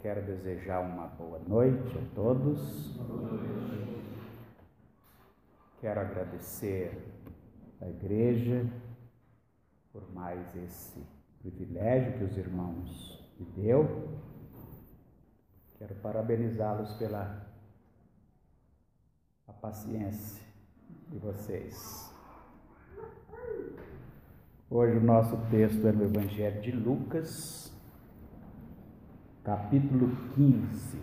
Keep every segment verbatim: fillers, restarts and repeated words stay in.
quero desejar uma boa noite a todos. Quero agradecer à igreja por mais esse privilégio que os irmãos me deu. Quero parabenizá-los pela a paciência de vocês. Hoje o nosso texto é no Evangelho de Lucas, capítulo quinze.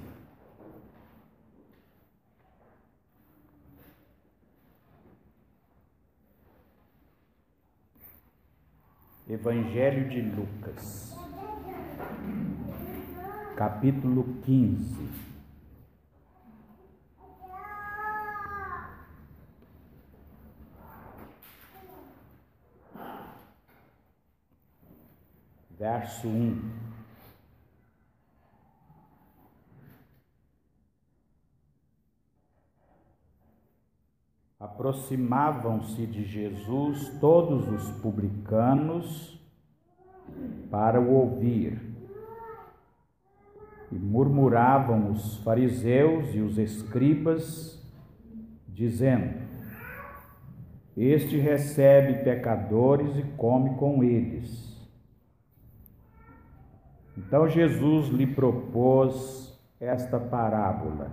Evangelho de Lucas, capítulo quinze. Verso um. Aproximavam-se de Jesus todos os publicanos para o ouvir, e murmuravam os fariseus e os escribas, dizendo: Este recebe pecadores e come com eles. Então Jesus lhe propôs esta parábola: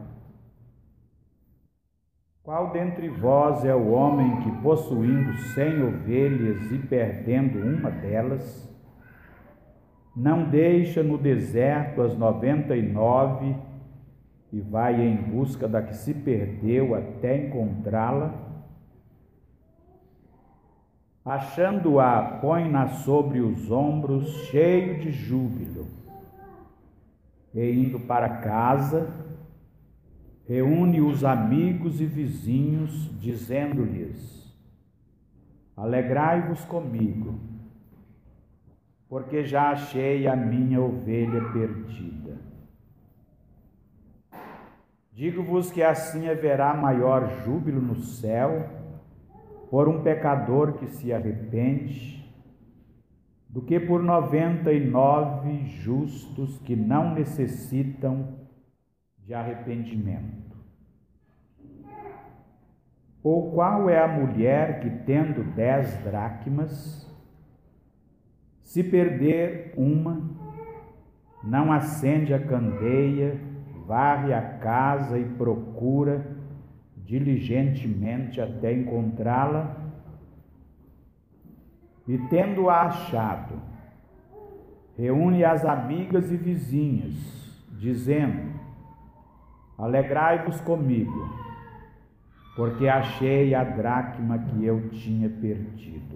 Qual dentre vós é o homem que, possuindo cem ovelhas e perdendo uma delas, não deixa no deserto as noventa e nove e vai em busca da que se perdeu até encontrá-la? Achando-a, põe-na sobre os ombros, cheio de júbilo, e indo para casa, reúne os amigos e vizinhos, dizendo-lhes: Alegrai-vos comigo, porque já achei a minha ovelha perdida. Digo-vos que assim haverá maior júbilo no céu por um pecador que se arrepende, do que por noventa e nove justos que não necessitam de arrependimento. Ou qual é a mulher que, tendo dez dracmas, se perder uma, não acende a candeia, varre a casa e procura diligentemente até encontrá-la? E tendo-a achado, reúne as amigas e vizinhas, dizendo: Alegrai-vos comigo, porque achei a dracma que eu tinha perdido.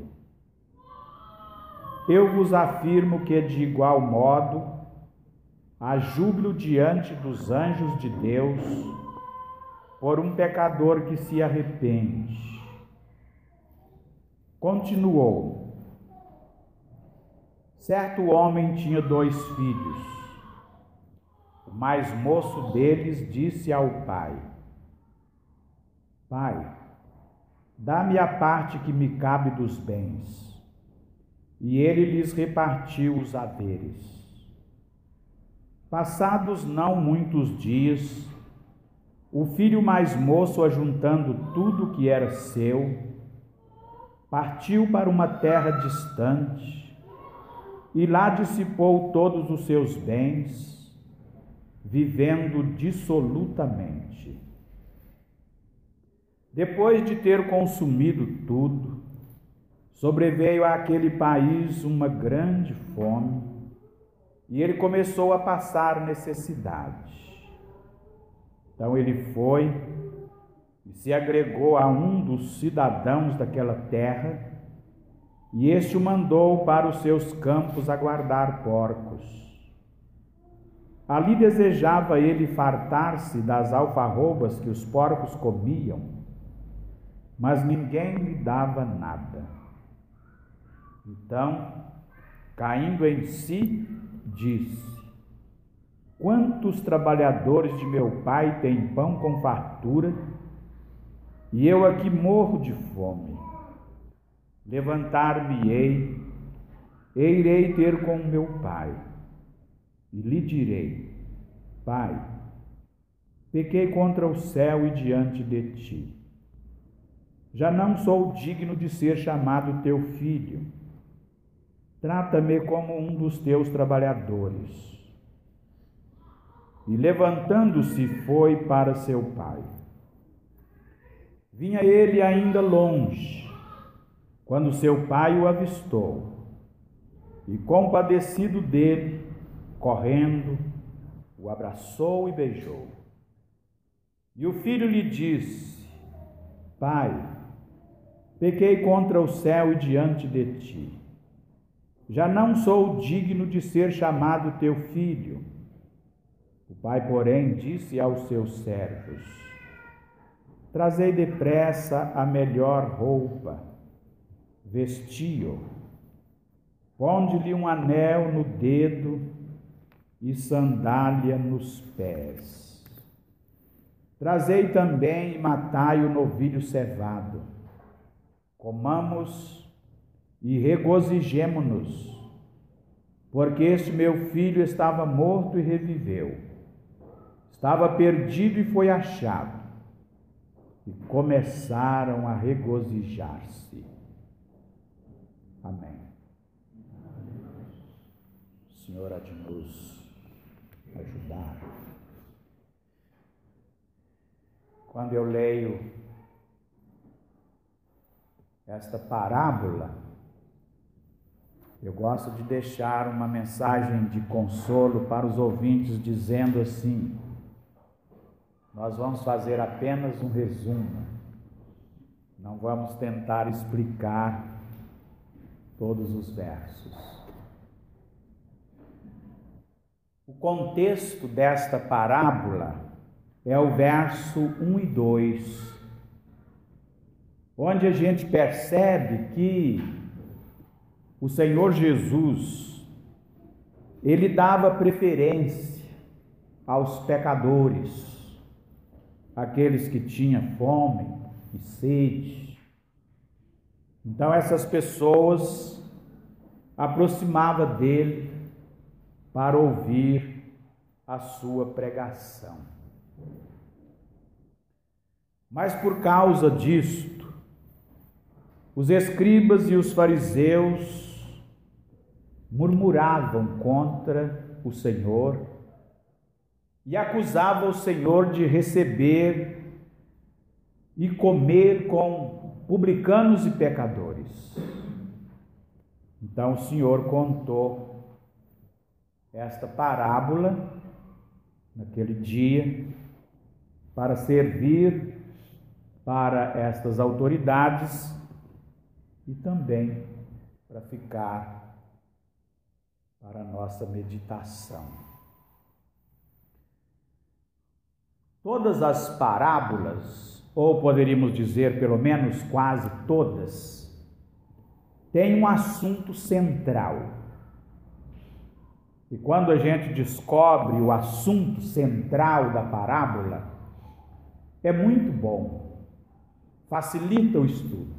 Eu vos afirmo que, de igual modo, há júbilo diante dos anjos de Deus por um pecador que se arrepende. Continuou: Certo homem tinha dois filhos. O mais moço deles disse ao pai: Pai, dá-me a parte que me cabe dos bens. E ele lhes repartiu os haveres. Passados não muitos dias, o filho mais moço, ajuntando tudo que era seu, partiu para uma terra distante e lá dissipou todos os seus bens, vivendo dissolutamente. Depois de ter consumido tudo, sobreveio àquele país uma grande fome, e ele começou a passar necessidade. Então ele foi e se agregou a um dos cidadãos daquela terra, e este o mandou para os seus campos a guardar porcos. Ali desejava ele fartar-se das alfarrobas que os porcos comiam, mas ninguém lhe dava nada. Então, caindo em si, disse: Quantos trabalhadores de meu pai têm pão com fartura, e eu aqui morro de fome. Levantar-me-ei, e irei ter com meu pai, e lhe direi: Pai, pequei contra o céu e diante de ti. Já não sou digno de ser chamado teu filho. Trata-me como um dos teus trabalhadores. E levantando-se foi para seu pai. Vinha ele ainda longe, quando seu pai o avistou, e compadecido dele, correndo, o abraçou e beijou. E o filho lhe disse: Pai, pequei contra o céu e diante de ti. Já não sou digno de ser chamado teu filho. O pai, porém, disse aos seus servos: Trazei depressa a melhor roupa, vesti-o, ponde-lhe um anel no dedo e sandália nos pés. Trazei também e matai o novilho cevado. Comamos e regozijemo-nos, porque este meu filho estava morto e reviveu, estava perdido e foi achado. E começaram a regozijar-se. Amém. O Senhor há de nos ajudar. Quando eu leio esta parábola, eu gosto de deixar uma mensagem de consolo para os ouvintes, dizendo assim: nós vamos fazer apenas um resumo, não vamos tentar explicar todos os versos. O contexto desta parábola é o verso um e dois, onde a gente percebe que o Senhor Jesus, ele dava preferência aos pecadores, aqueles que tinham fome e sede. Então essas pessoas aproximavam dele para ouvir a sua pregação. Mas por causa disto, os escribas e os fariseus murmuravam contra o Senhor e acusavam o Senhor de receber e comer com publicanos e pecadores. Então o Senhor contou esta parábola naquele dia para servir para estas autoridades e também para ficar para a nossa meditação. Todas as parábolas, ou poderíamos dizer pelo menos quase todas, têm um assunto central. E quando a gente descobre o assunto central da parábola, é muito bom, facilita o estudo.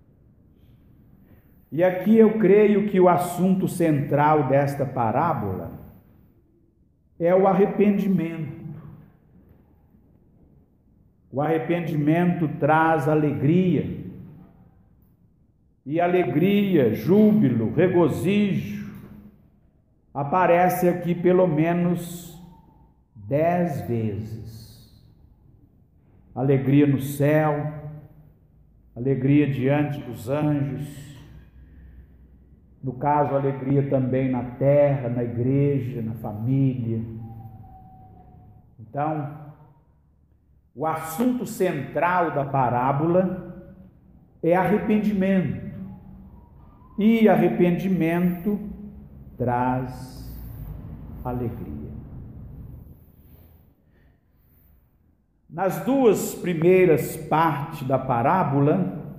E aqui eu creio que o assunto central desta parábola é o arrependimento. O arrependimento traz alegria, e alegria, júbilo, regozijo, aparece aqui pelo menos dez vezes. Alegria no céu, alegria diante dos anjos, no caso, alegria também na terra, na igreja, na família. Então, o assunto central da parábola é arrependimento. E arrependimento traz alegria. Nas duas primeiras partes da parábola,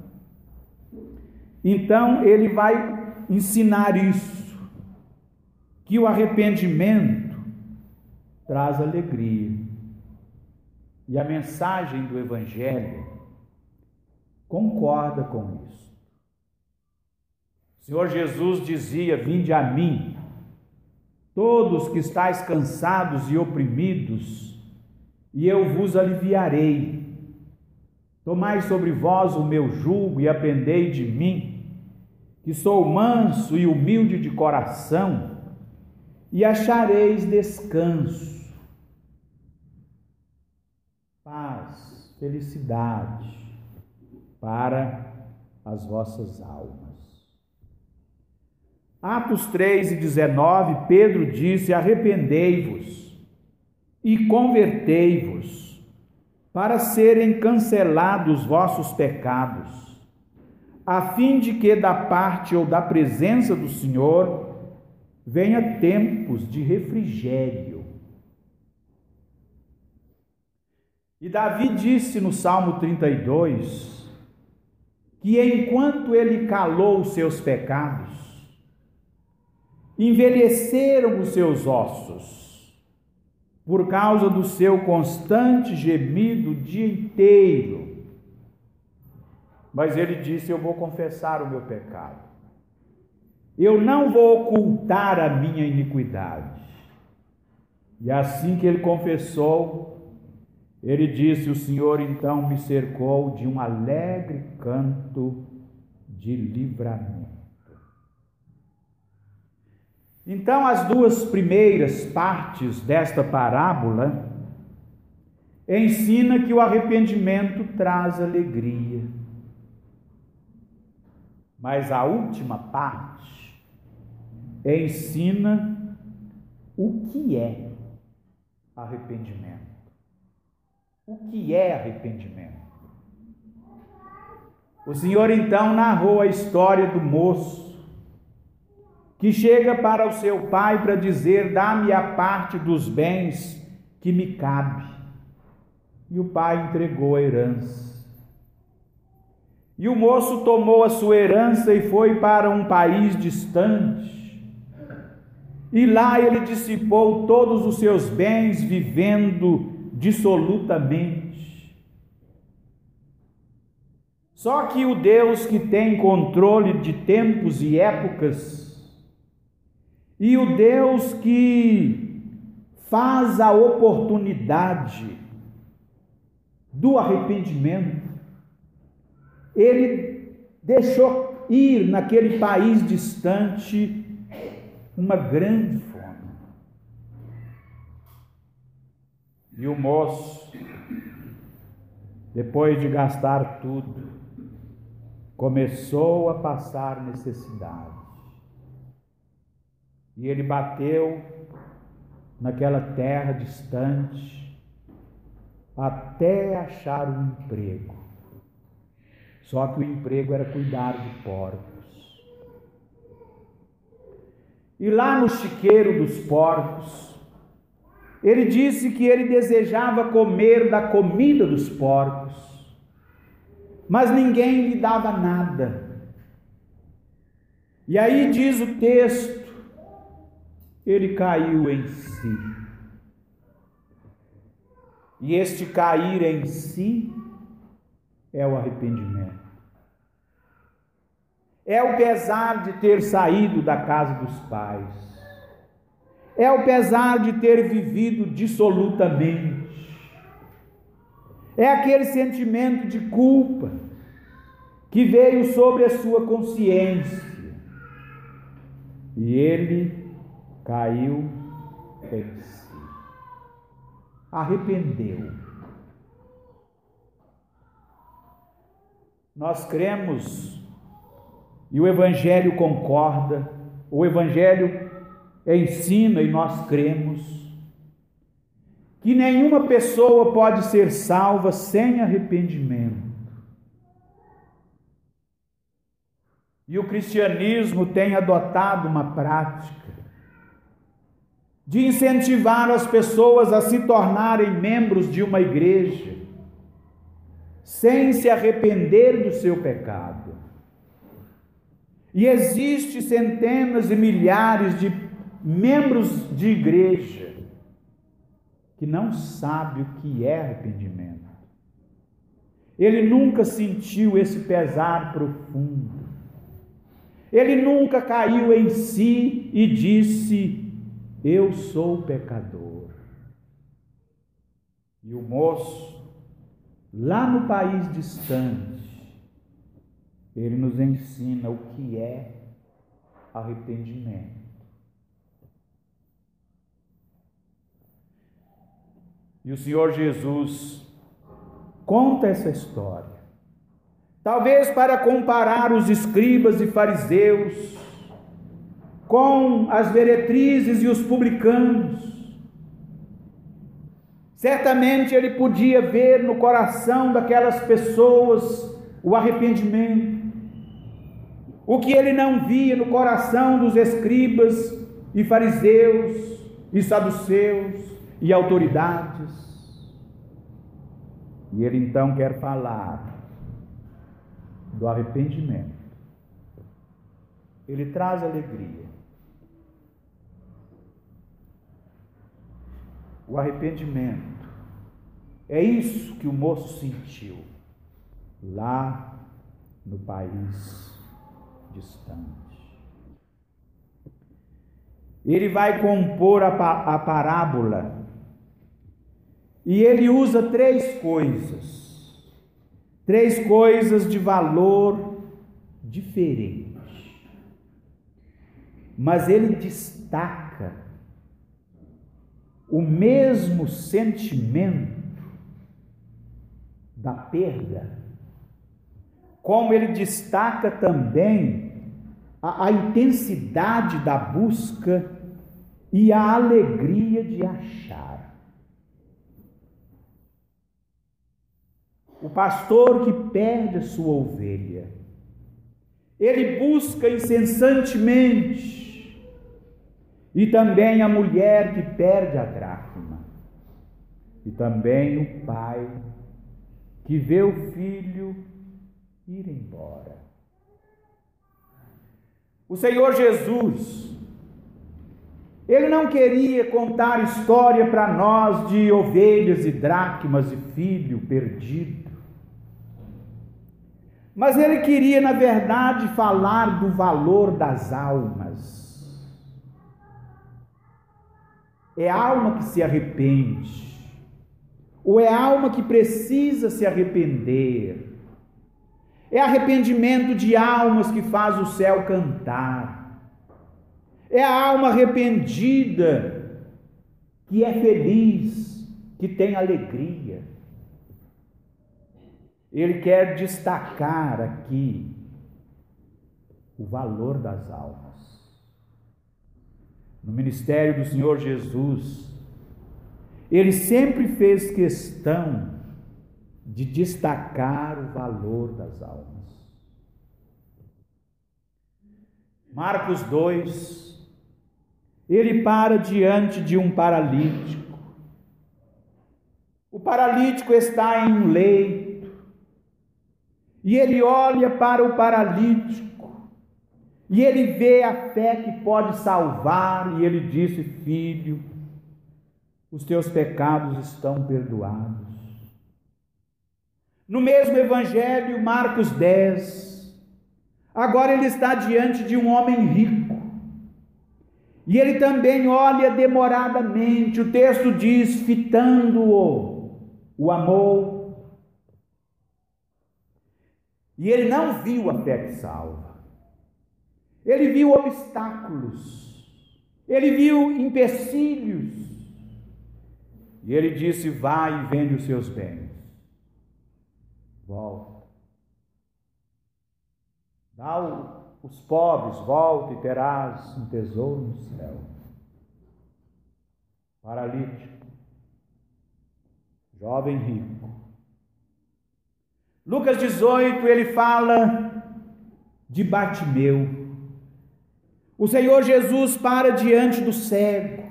então ele vai ensinar isso, que o arrependimento traz alegria. E a mensagem do Evangelho concorda com isso. O Senhor Jesus dizia: vinde a mim, todos que estáis cansados e oprimidos, e eu vos aliviarei. Tomai sobre vós o meu jugo e aprendei de mim, que sou manso e humilde de coração, e achareis descanso, paz, felicidade para as vossas almas. Atos três e dezenove, Pedro disse: arrependei-vos e convertei-vos, para serem cancelados os vossos pecados, a fim de que da parte ou da presença do Senhor venha tempos de refrigério. E Davi disse no Salmo trinta e dois, que enquanto ele calou os seus pecados, envelheceram os seus ossos, por causa do seu constante gemido o dia inteiro. Mas ele disse: eu vou confessar o meu pecado, eu não vou ocultar a minha iniquidade. E assim que ele confessou, ele disse: o Senhor então me cercou de um alegre canto de livramento. Então, as duas primeiras partes desta parábola ensina que o arrependimento traz alegria. Mas a última parte ensina o que é arrependimento. O que é arrependimento? O Senhor então narrou a história do moço que chega para o seu pai para dizer: dá-me a parte dos bens que me cabe. E o pai entregou a herança. E o moço tomou a sua herança e foi para um país distante. E lá ele dissipou todos os seus bens, vivendo dissolutamente. Só que o Deus que tem controle de tempos e épocas, e o Deus que faz a oportunidade do arrependimento, ele deixou ir naquele país distante uma grande fome. E o moço, depois de gastar tudo, começou a passar necessidade. E ele bateu naquela terra distante até achar um emprego. Só que o emprego era cuidar de porcos. E lá no chiqueiro dos porcos, ele disse que ele desejava comer da comida dos porcos, mas ninguém lhe dava nada. E aí diz o texto, ele caiu em si. E este cair em si é o arrependimento. É o pesar de ter saído da casa dos pais. É o pesar de ter vivido dissolutamente. É aquele sentimento de culpa que veio sobre a sua consciência. E ele caiu em si, arrependeu. Nós cremos, e o Evangelho concorda, o Evangelho ensina e nós cremos, que nenhuma pessoa pode ser salva sem arrependimento. E o cristianismo tem adotado uma prática de incentivar as pessoas a se tornarem membros de uma igreja, sem se arrepender do seu pecado. E existem centenas e milhares de membros de igreja que não sabem o que é arrependimento. Ele nunca sentiu esse pesar profundo. Ele nunca caiu em si e disse: eu sou pecador. E o moço, lá no país distante, ele nos ensina o que é arrependimento. E o Senhor Jesus conta essa história, talvez para comparar os escribas e fariseus com as meretrizes e os publicanos. Certamente ele podia ver no coração daquelas pessoas o arrependimento, o que ele não via no coração dos escribas e fariseus e saduceus e autoridades. E ele então quer falar do arrependimento. Ele traz alegria. O arrependimento é isso que o moço sentiu lá no país distante. Ele vai compor a, a parábola e ele usa três coisas, três coisas de valor diferente, mas ele destaca o mesmo sentimento da perda, como ele destaca também a, a intensidade da busca e a alegria de achar. O pastor que perde a sua ovelha, ele busca incessantemente. E também a mulher que perde a dracma. E também o pai que vê o filho ir embora. O Senhor Jesus, ele não queria contar história para nós de ovelhas e dracmas e filho perdido. Mas ele queria, na verdade, falar do valor das almas. É a alma que se arrepende, ou é a alma que precisa se arrepender. É arrependimento de almas que faz o céu cantar. É a alma arrependida que é feliz, que tem alegria. Ele quer destacar aqui o valor das almas. No ministério do Senhor Jesus, ele sempre fez questão de destacar o valor das almas. Marcos dois, ele para diante de um paralítico. O paralítico está em um leito, e ele olha para o paralítico, e ele vê a fé que pode salvar, e ele disse: filho, os teus pecados estão perdoados. No mesmo evangelho, Marcos dez, agora ele está diante de um homem rico, e ele também olha demoradamente, o texto diz, fitando-o, o amou, e ele não viu a fé que salva. Ele viu obstáculos, ele viu empecilhos, e ele disse: vai e vende os seus bens, volta, dá os pobres, volta e terás um tesouro no céu. Paralítico, jovem rico. Lucas dezoito, ele fala de Bartimeu. O Senhor Jesus para diante do cego,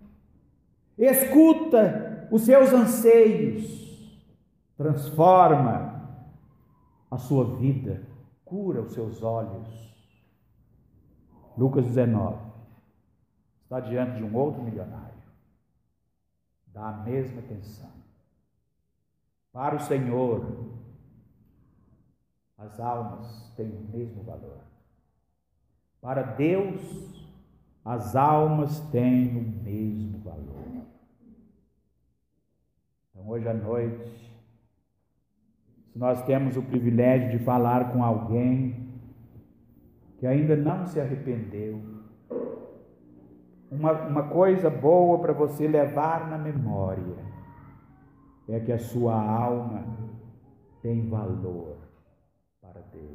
escuta os seus anseios, transforma a sua vida, cura os seus olhos. Lucas dezenove, está diante de um outro milionário, dá a mesma atenção. Para o Senhor, as almas têm o mesmo valor. Para Deus, as almas têm o mesmo valor. Então, hoje à noite, se nós temos o privilégio de falar com alguém que ainda não se arrependeu, uma, uma coisa boa para você levar na memória é que a sua alma tem valor para Deus.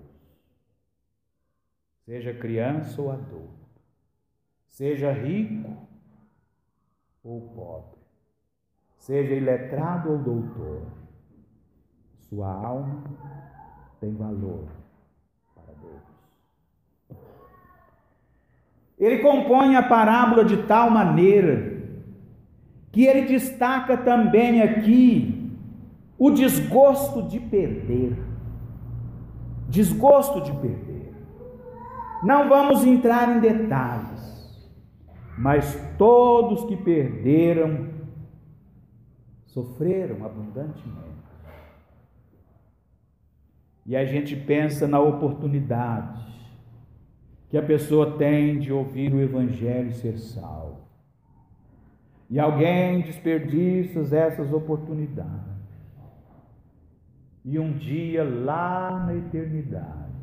Seja criança ou adulto, seja rico ou pobre, seja iletrado ou doutor, sua alma tem valor para Deus. Ele compõe a parábola de tal maneira que ele destaca também aqui o desgosto de perder. Desgosto de perder. Não vamos entrar em detalhes, mas todos que perderam sofreram abundantemente. E a gente pensa na oportunidade que a pessoa tem de ouvir o Evangelho e ser salvo. E alguém desperdiça essas oportunidades. E um dia, lá na eternidade,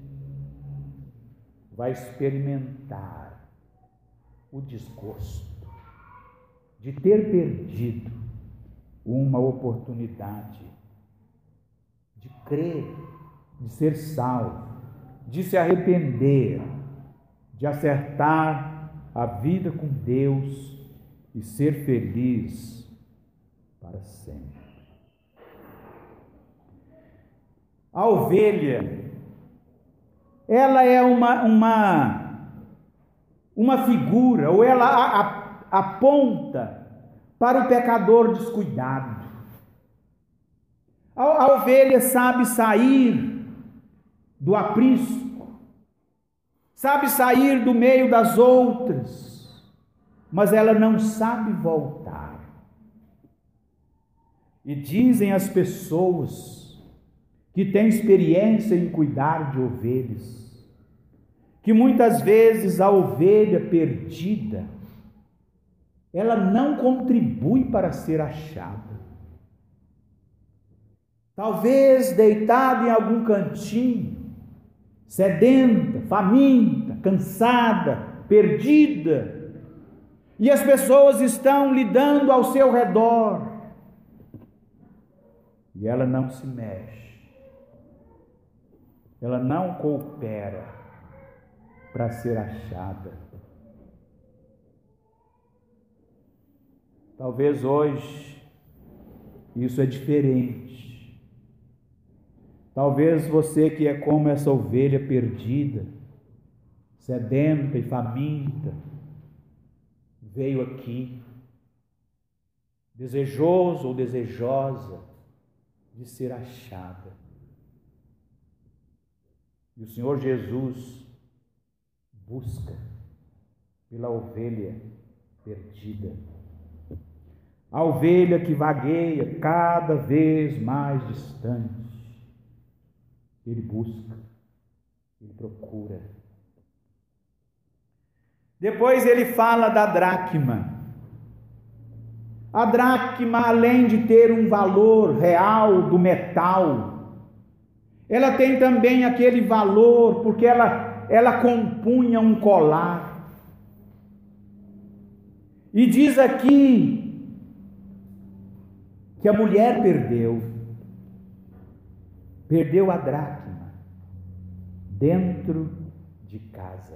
vai experimentar o desgosto de ter perdido uma oportunidade de crer, de ser salvo, de se arrepender, de acertar a vida com Deus e ser feliz para sempre. A ovelha, ela é uma, uma, uma figura, ou ela a, a, aponta para o pecador descuidado. A, a ovelha sabe sair do aprisco, sabe sair do meio das outras, mas ela não sabe voltar. E dizem as pessoas que têm experiência em cuidar de ovelhas, que muitas vezes a ovelha perdida, ela não contribui para ser achada. Talvez deitada em algum cantinho, sedenta, faminta, cansada, perdida, e as pessoas estão lidando ao seu redor, e ela não se mexe, ela não coopera para ser achada. Talvez hoje isso é diferente. Talvez você que é como essa ovelha perdida, sedenta e faminta, veio aqui, desejoso ou desejosa de ser achada. E o Senhor Jesus busca pela ovelha perdida. A ovelha que vagueia cada vez mais distante. Ele busca, ele procura. Depois ele fala da dracma. A dracma, além de ter um valor real do metal, ela tem também aquele valor porque ela, ela compunha um colar. E diz aqui que a mulher perdeu, perdeu a dracma dentro de casa.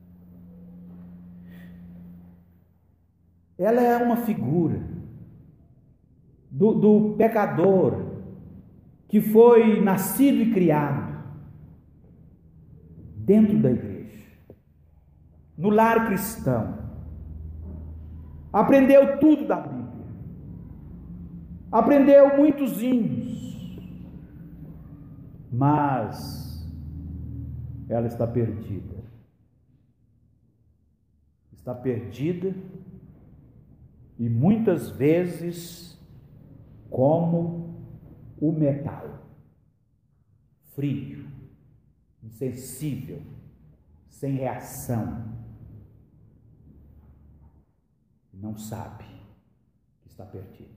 Ela é uma figura do, do pecador que foi nascido e criado dentro da igreja, no lar cristão, aprendeu tudo da Bíblia, aprendeu muitos hinos, mas ela está perdida, está perdida e muitas vezes como o metal, frio, insensível, sem reação. não sabe que está perdido.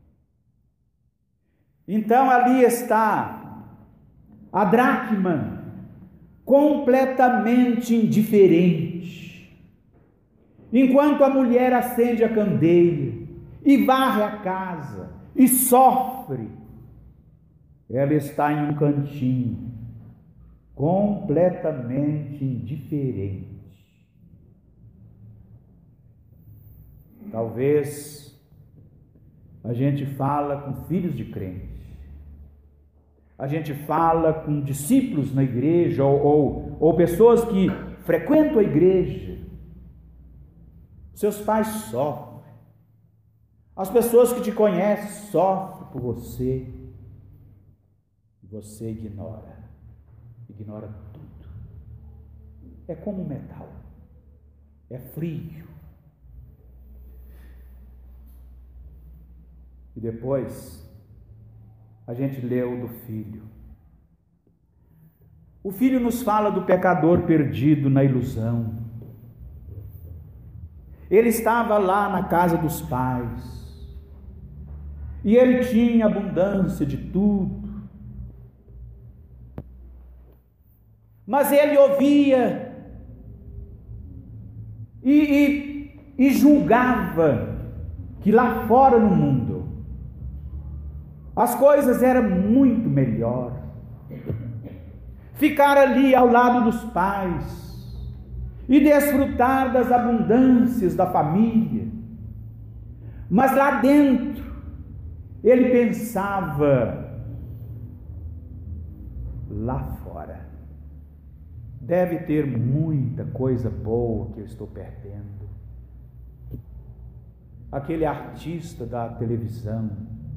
Então ali está a dracma, completamente indiferente. Enquanto a mulher acende a candeia e varre a casa e sofre, ela está em um cantinho, completamente indiferente. Talvez a gente fala com filhos de crentes, a gente fala com discípulos na igreja ou, ou, ou pessoas que frequentam a igreja. Seus pais sofrem, as pessoas que te conhecem sofrem por você, e você ignora, ignora tudo. É como um metal, é frio. E depois a gente leu do filho. O filho nos fala do pecador perdido na ilusão. Ele estava lá na casa dos pais, e ele tinha abundância de tudo, mas ele ouvia e, e, e julgava que lá fora no mundo as coisas eram muito melhor. Ficar ali ao lado dos pais e desfrutar das abundâncias da família. Mas lá dentro ele pensava, lá fora deve ter muita coisa boa que eu estou perdendo. Aquele artista da televisão,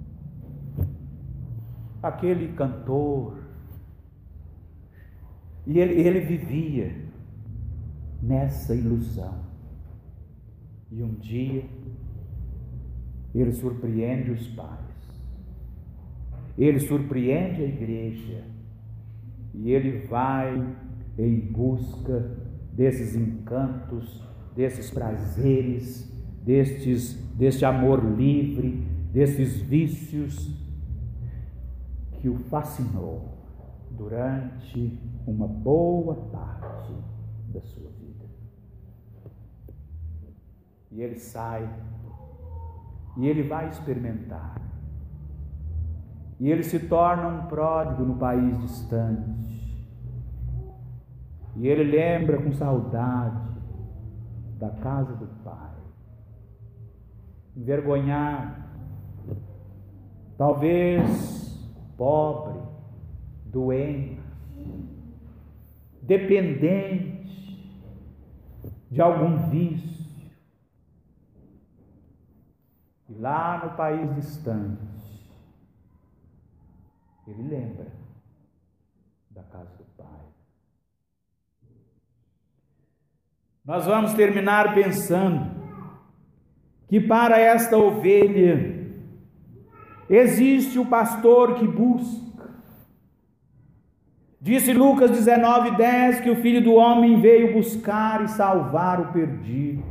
aquele cantor, e ele, ele vivia nessa ilusão. E um dia ele surpreende os pais, ele surpreende a igreja, e ele vai em busca desses encantos, desses prazeres, destes, deste amor livre, desses vícios que o fascinou durante uma boa parte da sua vida. E ele sai, e ele vai experimentar, e ele se torna um pródigo no país distante, e ele lembra com saudade da casa do pai, envergonhado, talvez pobre, doente, dependente de algum vício. E lá no país distante, ele lembra da casa do pai. Nós vamos terminar pensando que para esta ovelha existe o pastor que busca. Disse Lucas dezenove, dez, que o Filho do Homem veio buscar e salvar o perdido.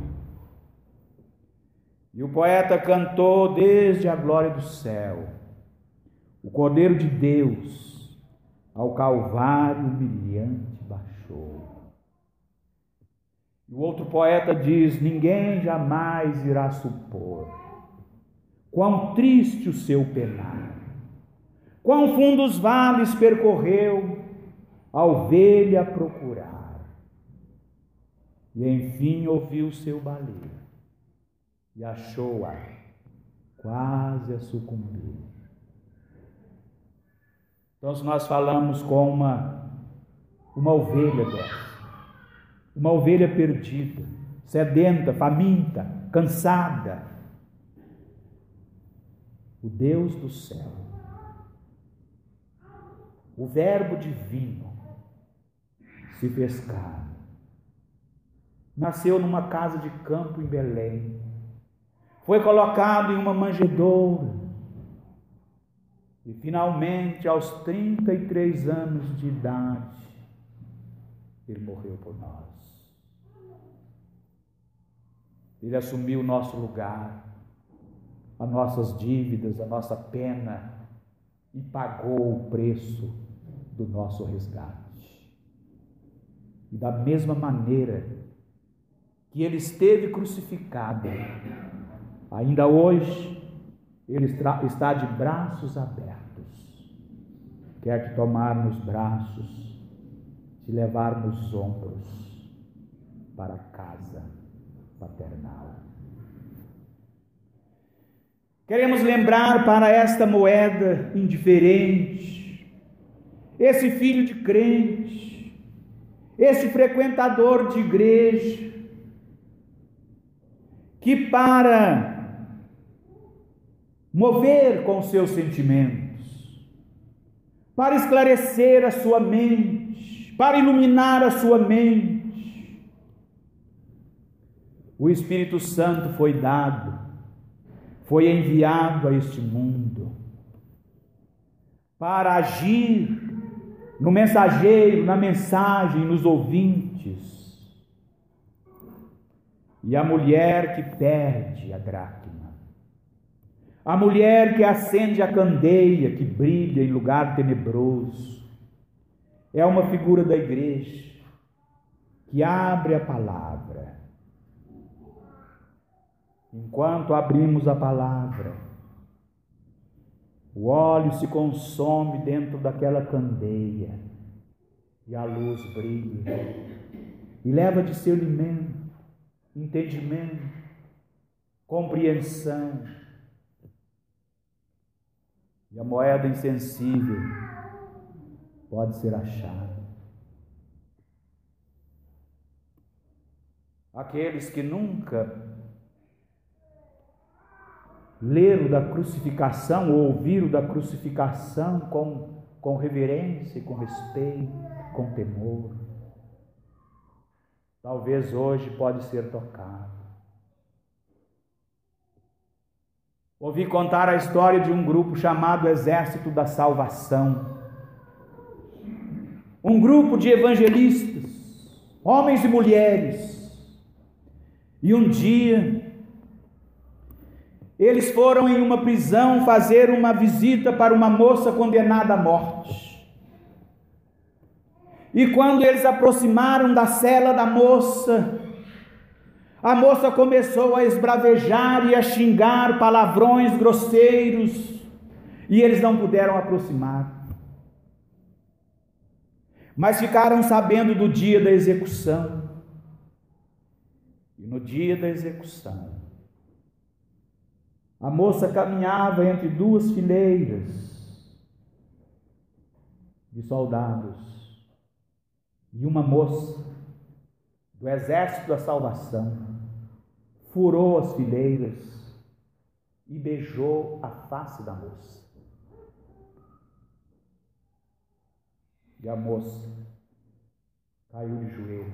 E o poeta cantou desde a glória do céu: o Cordeiro de Deus ao Calvário humilhante baixou. E o outro poeta diz: ninguém jamais irá supor quão triste o seu penar, quão fundos vales percorreu a ovelha procurar, e enfim ouviu seu balido e achou-a quase a sucumbir. Então, se nós falamos com uma, uma ovelha dessa, uma ovelha perdida, sedenta, faminta, cansada, o Deus do céu, o Verbo divino, se fez carne, nasceu numa casa de campo em Belém, foi colocado em uma manjedoura e finalmente aos trinta e três anos de idade ele morreu por nós. Ele assumiu o nosso lugar, as nossas dívidas, a nossa pena, e pagou o preço do nosso resgate. E da mesma maneira que ele esteve crucificado, ainda hoje ele está de braços abertos, quer te tomar nos braços, te levar nos ombros para a casa paternal. Queremos lembrar para esta moeda indiferente, esse filho de crente, esse frequentador de igreja, que para mover com seus sentimentos, para esclarecer a sua mente, para iluminar a sua mente, o Espírito Santo foi dado, foi enviado a este mundo para agir no mensageiro, na mensagem, nos ouvintes. E a mulher que perde a dracma, a mulher que acende a candeia, que brilha em lugar tenebroso, é uma figura da igreja que abre a palavra. Enquanto abrimos a palavra, o óleo se consome dentro daquela candeia e a luz brilha e leva discernimento, entendimento, compreensão. E a moeda insensível pode ser achada. Aqueles que nunca leram da crucificação ou ouviram da crucificação com, com reverência, com respeito, com temor, talvez hoje pode ser tocado. Ouvi contar a história de um grupo chamado Exército da Salvação, um grupo de evangelistas, homens e mulheres, e um dia eles foram em uma prisão fazer uma visita para uma moça condenada à morte. E quando eles aproximaram da cela da moça, a moça começou a esbravejar e a xingar palavrões grosseiros, e eles não puderam aproximar. Mas ficaram sabendo do dia da execução. E no dia da execução, a moça caminhava entre duas fileiras de soldados, e uma moça do Exército da Salvação furou as fileiras e beijou a face da moça. E a moça caiu de joelho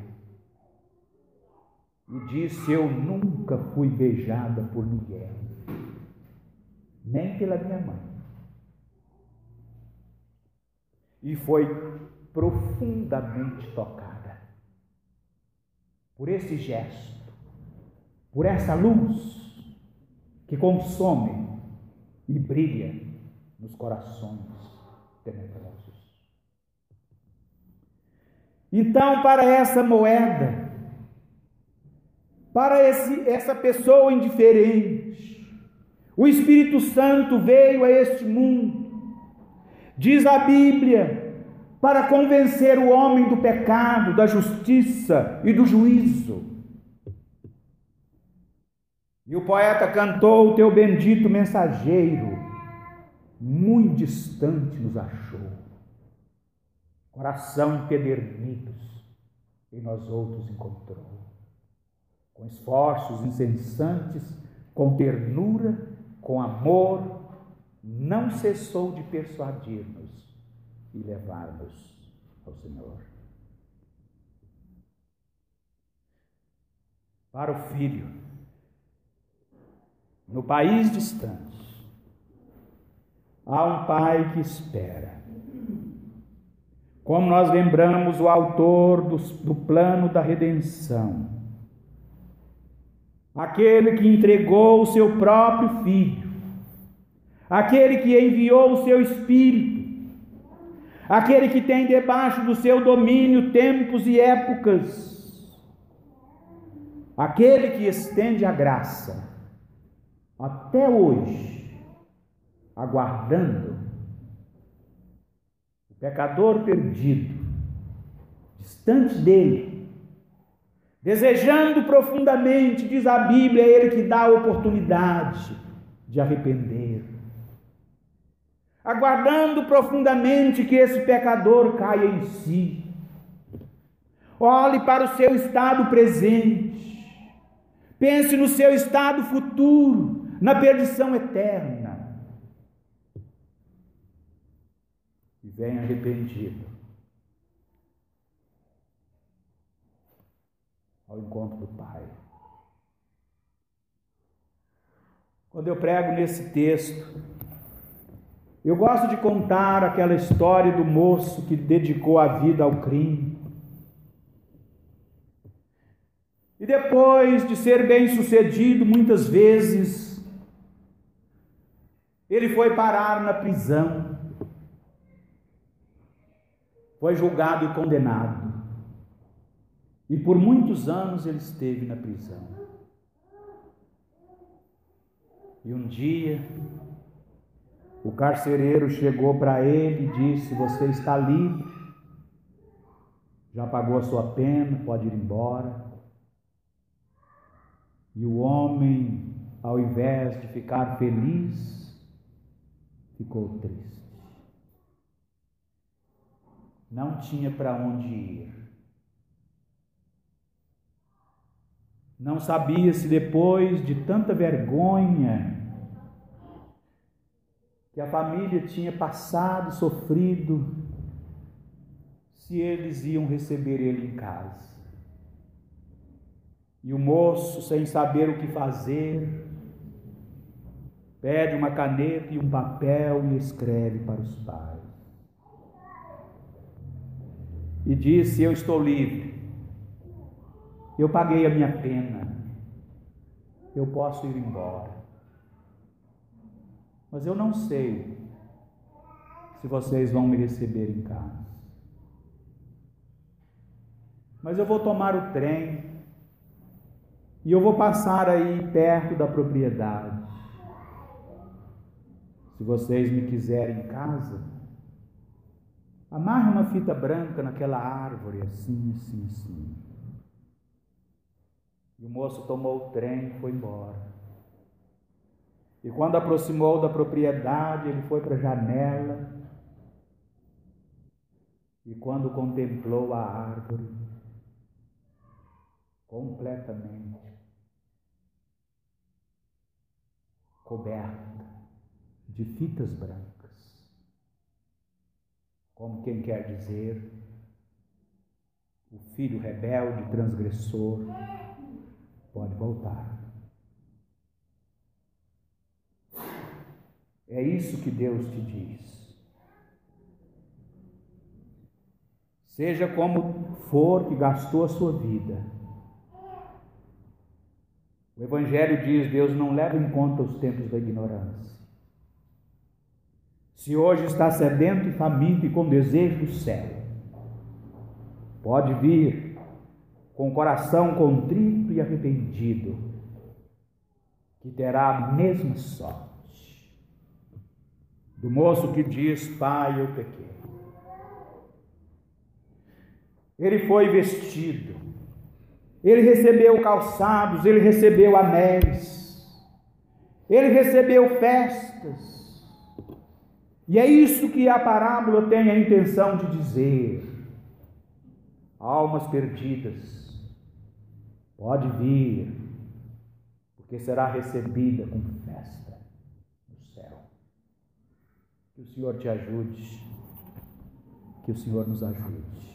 e disse: eu nunca fui beijada por ninguém, nem pela minha mãe. E foi profundamente tocada por esse gesto, por essa luz que consome e brilha nos corações tenebrosos. Então, para essa moeda, para esse, essa pessoa indiferente, o Espírito Santo veio a este mundo, diz a Bíblia, para convencer o homem do pecado, da justiça e do juízo. E o poeta cantou: o teu bendito mensageiro, muito distante nos achou, coração empedernidos, e nós outros encontrou, com esforços incessantes, com ternura, com amor, não cessou de persuadir-nos e levar-nos ao Senhor. Para o filho, no país distante, há um pai que espera. Como nós lembramos o autor do, do plano da redenção, aquele que entregou o seu próprio Filho, aquele que enviou o seu Espírito, aquele que tem debaixo do seu domínio tempos e épocas, aquele que estende a graça até hoje, aguardando o pecador perdido, distante dele, desejando profundamente, diz a Bíblia, é Ele que dá a oportunidade de arrepender, aguardando profundamente que esse pecador caia em si, olhe para o seu estado presente, pense no seu estado futuro, na perdição eterna, e venha arrependido ao encontro do Pai. Quando eu prego nesse texto, eu gosto de contar aquela história do moço que dedicou a vida ao crime. E depois de ser bem-sucedido, muitas vezes, ele foi parar na prisão, foi julgado e condenado. E por muitos anos ele esteve na prisão. E um dia, o carcereiro chegou para ele e disse: você está livre, já pagou a sua pena, pode ir embora. E o homem, ao invés de ficar feliz, ficou triste. Não tinha para onde ir. Não sabia se depois de tanta vergonha que a família tinha passado, sofrido, se eles iam receber ele em casa. E o moço, sem saber o que fazer, pede uma caneta e um papel e escreve para os pais. E disse: eu estou livre. Eu paguei a minha pena, eu posso ir embora. Mas eu não sei se vocês vão me receber em casa. Mas eu vou tomar o trem e eu vou passar aí perto da propriedade. Se vocês me quiserem em casa, amarre uma fita branca naquela árvore, assim, assim, assim. E o moço tomou o trem e foi embora. E quando aproximou da propriedade, ele foi para a janela. E quando contemplou a árvore, completamente coberta de fitas brancas, como quem quer dizer, o filho rebelde, transgressor, pode voltar. É isso que Deus te diz. Seja como for que gastou a sua vida, o Evangelho diz: Deus não leva em conta os tempos da ignorância. Se hoje está sedento e faminto e com desejo do céu, pode vir com o coração contrito e arrependido, que terá a mesma sorte do moço que diz: Pai, eu pequei. Ele foi vestido, ele recebeu calçados, ele recebeu anéis, ele recebeu festas. E é isso que a parábola tem a intenção de dizer. Almas perdidas, pode vir, porque será recebida com festa no céu. Que o Senhor te ajude, que o Senhor nos ajude.